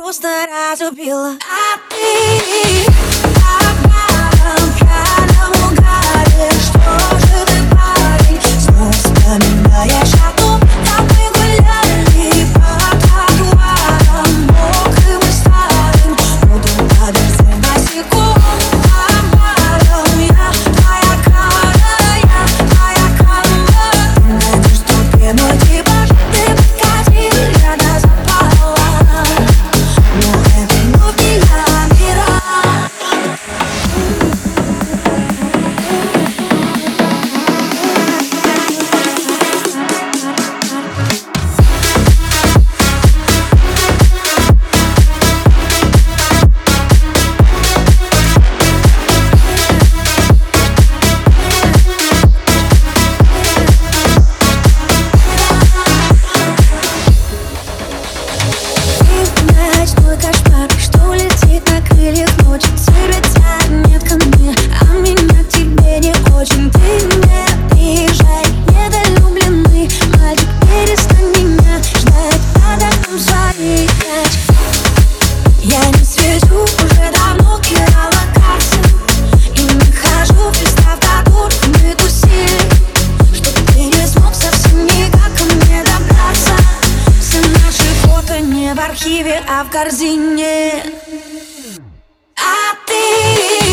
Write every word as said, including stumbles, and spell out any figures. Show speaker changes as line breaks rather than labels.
просто разубила. А ты обманом пьяном угаре, что же ты, парень, снова вспоминаешь о том, как мы гуляли по тротуарам мокрым и старым. Буду подожди на секунду. Обманом я твоя кара, я твоя кара. Ты найдешь тебе мой типаж, ты покати, я до запала. Но это вновь не я мира. Ночной кошмар, что летит на крыльях ночи, цепится метками, а меня к тебе не очень. Ты не приезжай, недолюбленный мальчик, перестань меня ждать под окном своих тач. Я не свечу, уже давно геолокацию, и не хожу, пристав до дур, мы тусили, чтоб ты не смог совсем никак ко мне добраться. Все наши фото не в архиве, а в корзине. А ты